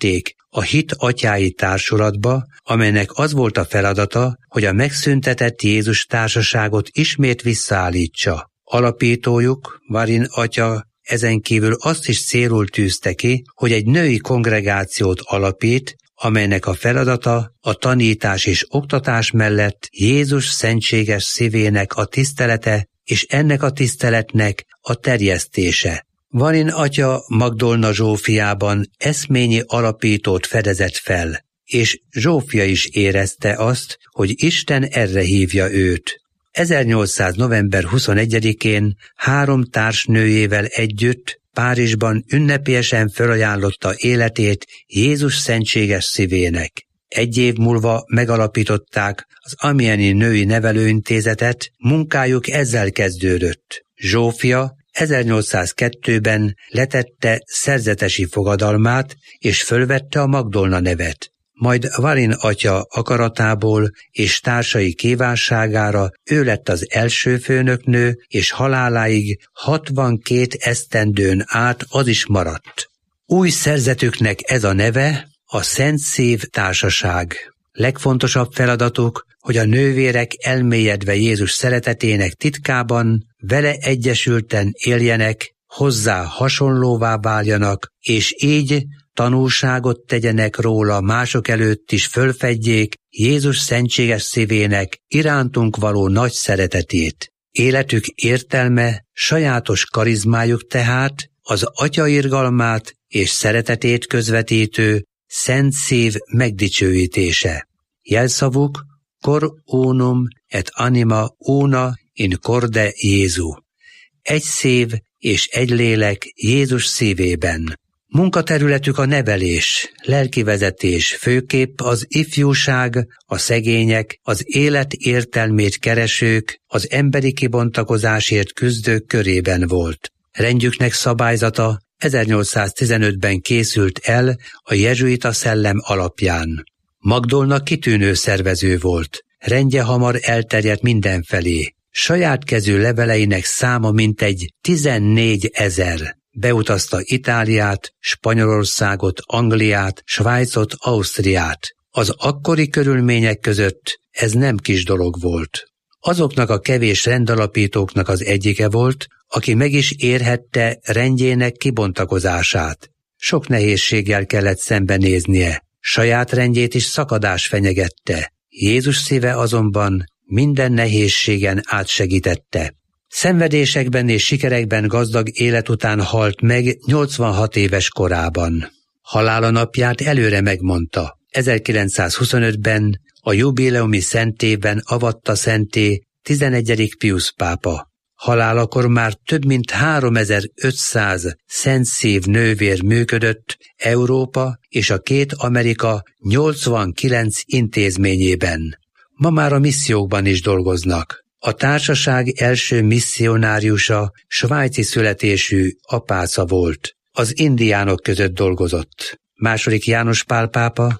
a hit atyái társulatba, amelynek az volt a feladata, hogy a megszüntetett Jézus társaságot ismét visszaállítsa. Alapítójuk, Varin atya, ezen kívül azt is célul tűzte ki, hogy egy női kongregációt alapít, amelynek a feladata a tanítás és oktatás mellett Jézus szentséges szívének a tisztelete és ennek a tiszteletnek a terjesztése. Varin atya Magdolna Zsófiában eszményi alapítót fedezett fel, és Zsófia is érezte azt, hogy Isten erre hívja őt. ezernyolcszáz november huszonegyedikén három társnőjével együtt Párizsban ünnepélyesen felajánlotta életét Jézus szentséges szívének. Egy év múlva megalapították az Amieni Női Nevelőintézetet, munkájuk ezzel kezdődött. Zsófia ezernyolcszázkettőben letette szerzetesi fogadalmát, és fölvette a Magdolna nevet. Majd Varin atya akaratából és társai kívánságára ő lett az első főnöknő, és haláláig hatvankét esztendőn át az is maradt. Új szerzetüknek ez a neve a Szent Szív Társaság. Legfontosabb feladatuk, hogy a nővérek elmélyedve Jézus szeretetének titkában vele egyesülten éljenek, hozzá hasonlóvá váljanak, és így tanúságot tegyenek róla mások előtt is, fölfedjék Jézus szentséges szívének irántunk való nagy szeretetét. Életük értelme, sajátos karizmájuk tehát az Atya irgalmát és szeretetét közvetítő Szent Szív megdicsőítése. Jelszavuk cor unum et anima una in corde Jézu. Egy szív és egy lélek Jézus szívében. Munkaterületük a nevelés, lelkivezetés, főképp az ifjúság, a szegények, az élet értelmét keresők, az emberi kibontakozásért küzdők körében volt. Rendjüknek szabályzata ezernyolcszáztizenötben készült el a jezsuita szellem alapján. Magdolna kitűnő szervező volt, rendje hamar elterjedt mindenfelé. Saját kezű leveleinek száma mintegy tizennégy ezer. Beutazta Itáliát, Spanyolországot, Angliát, Svájcot, Ausztriát. Az akkori körülmények között ez nem kis dolog volt. Azoknak a kevés rendalapítóknak az egyike volt, aki meg is érhette rendjének kibontakozását. Sok nehézséggel kellett szembenéznie, saját rendjét is szakadás fenyegette. Jézus szíve azonban minden nehézségen átsegítette. Szenvedésekben és sikerekben gazdag élet után halt meg nyolcvanhat éves korában. Halála napját előre megmondta. ezerkilencszázhuszonötben a jubileumi szentében avatta szenté tizenegyedik Piusz pápa. Halálakor már több mint háromezer-ötszáz Szent Szív nővér működött Európa és a két Amerika nyolcvankilenc intézményében. Ma már a missziókban is dolgoznak. A társaság első misszionáriusa svájci születésű apáca volt. Az indiánok között dolgozott. Második János Pál pápa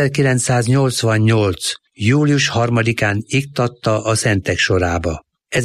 ezerkilencszáznyolcvannyolc. július harmadikán iktatta a szentek sorába.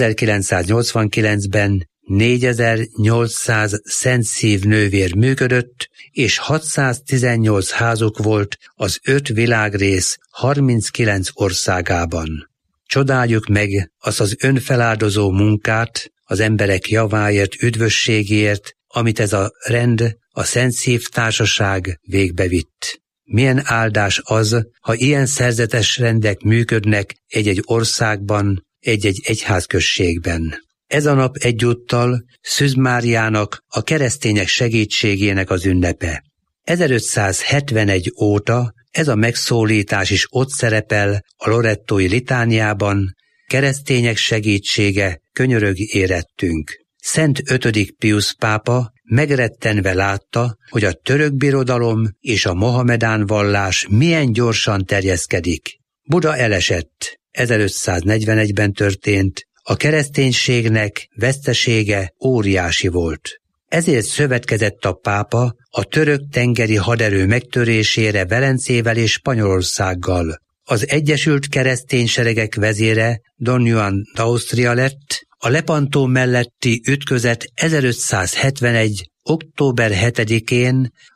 ezerkilencszáznyolcvankilencben négyezer-nyolcszáz Szent Szív nővér működött, és hatszáztizennyolc házuk volt az öt világrész harminckilenc országában. Csodáljuk meg azt az önfeláldozó munkát, az emberek javáért, üdvösségért, amit ez a rend, a Szent Szív Társaság végbevitt. Milyen áldás az, ha ilyen szerzetes rendek működnek egy-egy országban, egy-egy egyházközségben. Ez a nap egyúttal Szűz Máriának, a keresztények segítségének az ünnepe. ezerötszázhetvenegy óta ez a megszólítás is ott szerepel a lorettói litániában, keresztények segítsége, könyörög érettünk. Szent ötödik Piusz pápa megrettenve látta, hogy a török birodalom és a mohamedán vallás milyen gyorsan terjeszkedik. Buda elesett, ezerötszáznegyvenegyben történt, a kereszténységnek vesztesége óriási volt. Ezért szövetkezett a pápa a török tengeri haderő megtörésére Velencével és Spanyolországgal. Az Egyesült Keresztény Seregek vezére Don Juan d'Austria lett, a Lepantó melletti ütközet ezerötszázhetvenegy. október hetedikén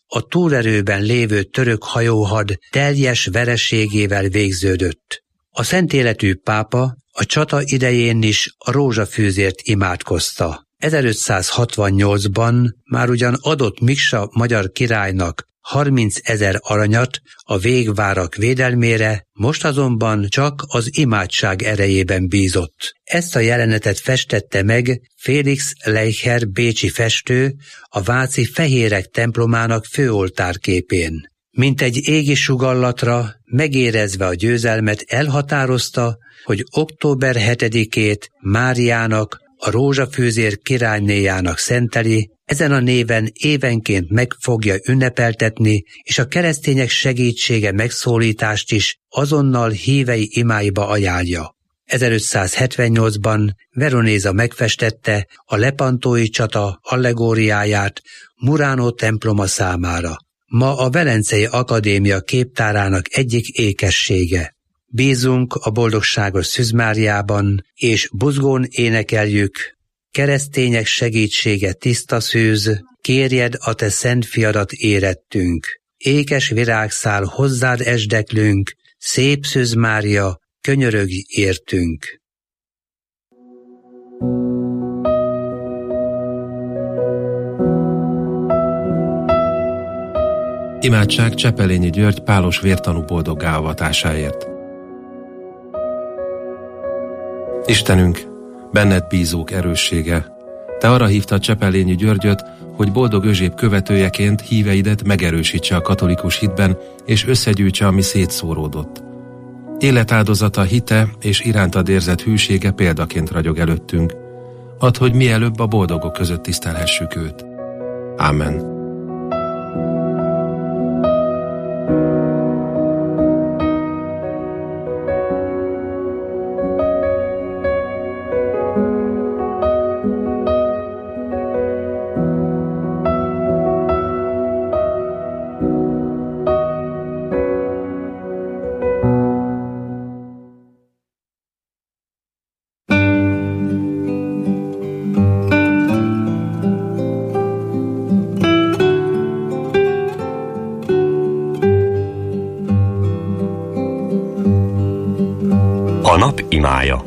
a túlerőben lévő török hajóhad teljes vereségével végződött. A szentéletű pápa a csata idején is a rózsafűzért imádkozta. ezerötszázhatvannyolcban már ugyan adott Miksa magyar királynak harmincezer aranyat a végvárak védelmére, most azonban csak az imádság erejében bízott. Ezt a jelenetet festette meg Félix Leicher bécsi festő a váci Fehérek templomának főoltárképén. Mint egy égi sugallatra, megérezve a győzelmet, elhatározta, hogy október hetedikét Máriának, a rózsafűzér királynéjának szenteli, ezen a néven évenként meg fogja ünnepeltetni, és a keresztények segítsége megszólítást is azonnal hívei imáiba ajánlja. ezerötszázhetvennyolcban Veronéza megfestette a lepantói csata allegóriáját Murano temploma számára. Ma a Velencei Akadémia képtárának egyik ékessége. Bízunk a boldogságos Szűz Máriában, és buzgón énekeljük: keresztények segítsége tiszta szűz, kérjed a te szent fiadat érettünk. Ékes virágszál hozzád esdeklünk, szép Szűz Mária, könyörögj értünk. Imádság Csepelényi György pálos vértanú boldoggá avatásáért. Istenünk, benned bízók erőssége, te arra hívtad Csepelényi Györgyöt, hogy boldog özséb követőjeként híveidet megerősítse a katolikus hitben, és összegyűjtse, ami szétszóródott. Életáldozata, hite és irántad érzett hűsége példaként ragyog előttünk. Add, hogy mielőbb a boldogok között tisztelhessük őt. Ámen. A nap imája.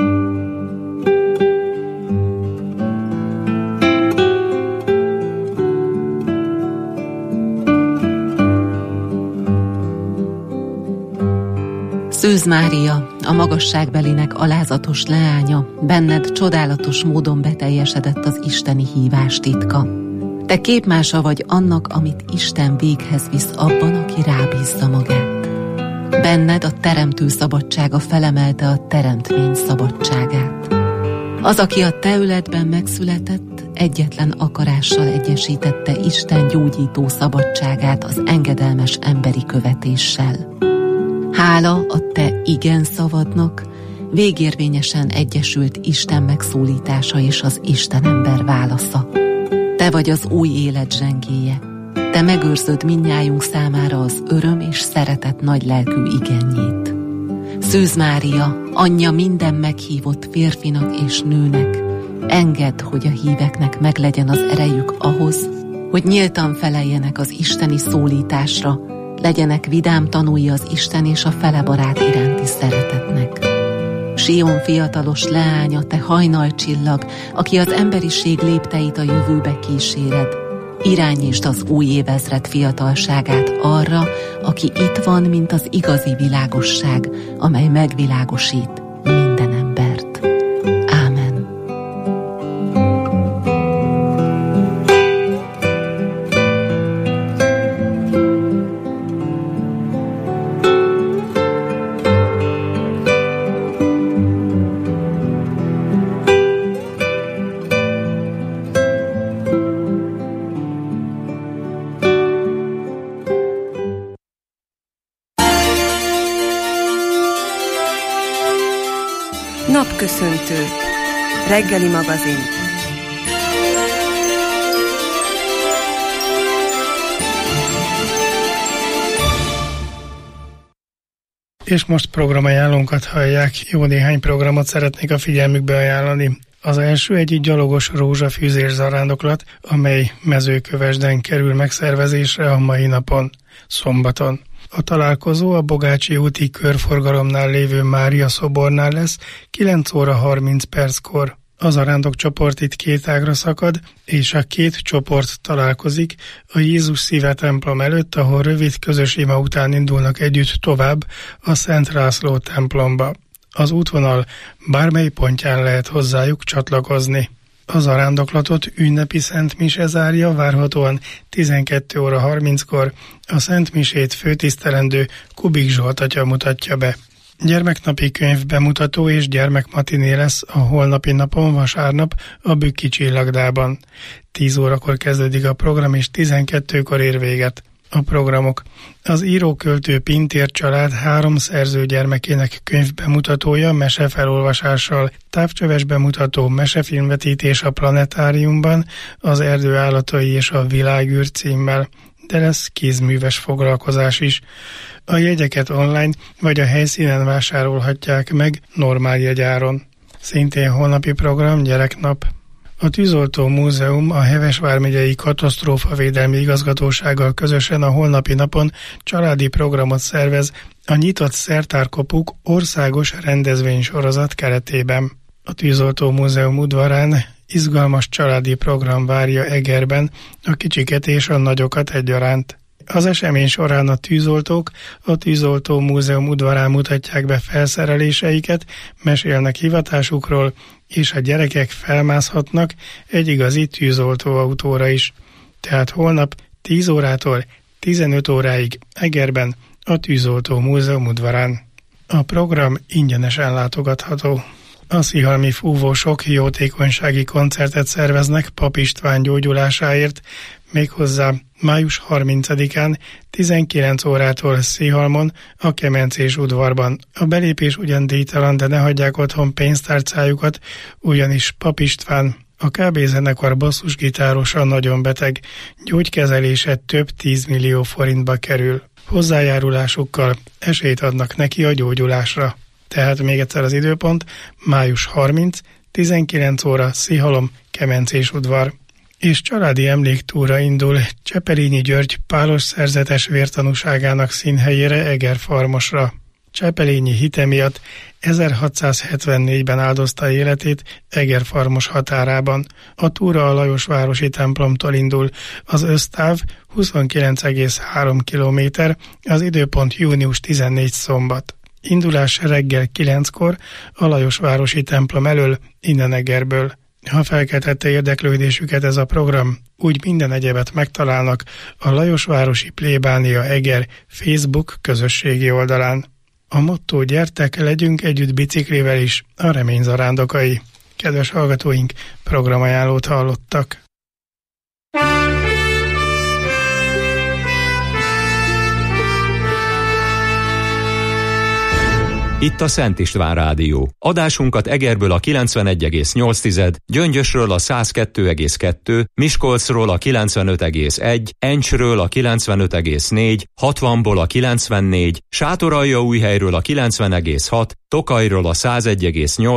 Szűz Mária, a magasságbelinek alázatos leánya, benned csodálatos módon beteljesedett az isteni hívás titka. Te képmása vagy annak, amit Isten véghez visz abban, aki rábízza magát. Benned a teremtő szabadsága felemelte a teremtmény szabadságát. Az, aki a te öletben megszületett, egyetlen akarással egyesítette Isten gyógyító szabadságát az engedelmes emberi követéssel. Hála a te igen szavadnak, végérvényesen egyesült Isten megszólítása és az Isten ember válasza. Te vagy az új élet zsengéje. Te megőrzöd mindnyájunk számára az öröm és szeretet nagy lelkű igenjét. Szűz Mária, anyja minden meghívott férfinak és nőnek, engedd, hogy a híveknek meglegyen az erejük ahhoz, hogy nyíltan feleljenek az isteni szólításra, legyenek vidám tanúi az Isten és a felebarát iránti szeretetnek. Sion fiatalos leánya, te hajnalcsillag, aki az emberiség lépteit a jövőbe kíséred, irányítsd az új évezred fiatalságát arra, aki itt van, mint az igazi világosság, amely megvilágosít minden embert. Ámen. Napköszöntő. Reggeli magazin. És most programajánlónkat hallják. Jó néhány programot szeretnék a figyelmükbe ajánlani. Az első egy gyalogos rózsafűzés zarándoklat, amely Mezőkövesden kerül megszervezésre a mai napon, szombaton. A találkozó a Bogácsi úti körforgalomnál lévő Mária szobornál lesz kilenc óra harminc perckor. A zarándokcsoport itt két ágra szakad, és a két csoport találkozik a Jézus Szíve templom előtt, ahol rövid közös ima után indulnak együtt tovább a Szent László templomba. Az útvonal bármely pontján lehet hozzájuk csatlakozni. A zarándoklatot ünnepi szentmise zárja, várhatóan tizenkét óra harminckor a szentmisét főtisztelendő Kubik Zsolt atya mutatja be. Gyermeknapi könyv bemutató és gyermekmatiné lesz a holnapi napon, vasárnap a Bükki Csillagdában. tíz órakor kezdődik a program, és tizenkettőkor ér véget. A programok: az íróköltő Pintér család három szerző gyermekének könyv bemutatója mesefelolvasással, távcsöves bemutató, mesefilmvetítés a planetáriumban, az erdő állatai és a világűr címmel, de lesz kézműves foglalkozás is. A jegyeket online vagy a helyszínen vásárolhatják meg normál jegyáron. Szintén holnapi program Gyereknap. A Tűzoltó Múzeum a Heves vármegyei Katasztrófavédelmi Igazgatósággal közösen a holnapi napon családi programot szervez a Nyitott Szertárkapuk országos rendezvénysorozat keretében. A Tűzoltó Múzeum udvarán izgalmas családi program várja Egerben a kicsiket és a nagyokat egyaránt. Az esemény során a tűzoltók a Tűzoltó Múzeum udvarán mutatják be felszereléseiket, mesélnek hivatásukról, és a gyerekek felmászhatnak egy igazi tűzoltóautóra is. Tehát holnap tíz órától tizenöt óráig Egerben a Tűzoltó Múzeum udvarán. A program ingyenesen látogatható. A szihalmi fúvósok jótékonysági koncertet szerveznek Pap István gyógyulásáért, méghozzá május harmincadikán tizenkilenc órától Szihalmon, a Kemencés udvarban. A belépés ugyan díjtalan, de ne hagyják otthon pénztárcájukat, ugyanis Pap István, a ká bé zenekar basszusgitárosa nagyon beteg, gyógykezelése több tízmillió forintba kerül. Hozzájárulásukkal esélyt adnak neki a gyógyulásra. Tehát még egyszer az időpont, május harmincadika, tizenkilenc óra, Szihalom, Kemencés udvar. És családi emléktúra indul Csepelényi György pálos szerzetes vértanúságának színhelyére, Egerfarmosra. Csepelényi hite miatt ezerhatszázhetvennégyben áldozta életét Egerfarmos határában. A túra a Lajosvárosi templomtól indul, az össztáv huszonkilenc egész három kilométer, az időpont június tizennegyedike szombat. Indulás reggel kilenckor a Lajosvárosi templom elől, innen Egerből. Ha felkeltette érdeklődésüket ez a program, úgy minden egyebet megtalálnak a Lajosvárosi Plébánia Eger Facebook közösségi oldalán. A motto gyertek, legyünk együtt biciklivel is, a remény zarándokai. Kedves hallgatóink, programajánlót hallottak. Itt a Szent István Rádió. Adásunkat Egerből a kilencvenegy egész nyolc, Gyöngyösről a száz kettő egész kettő, Miskolcról a kilencvenöt egész egy, Encsről a kilencvenöt egész négy, hatvanból a kilencvennégy, Sátoraljaújhelyről a kilencven egész hat, Tokajról a száz egy egész nyolc,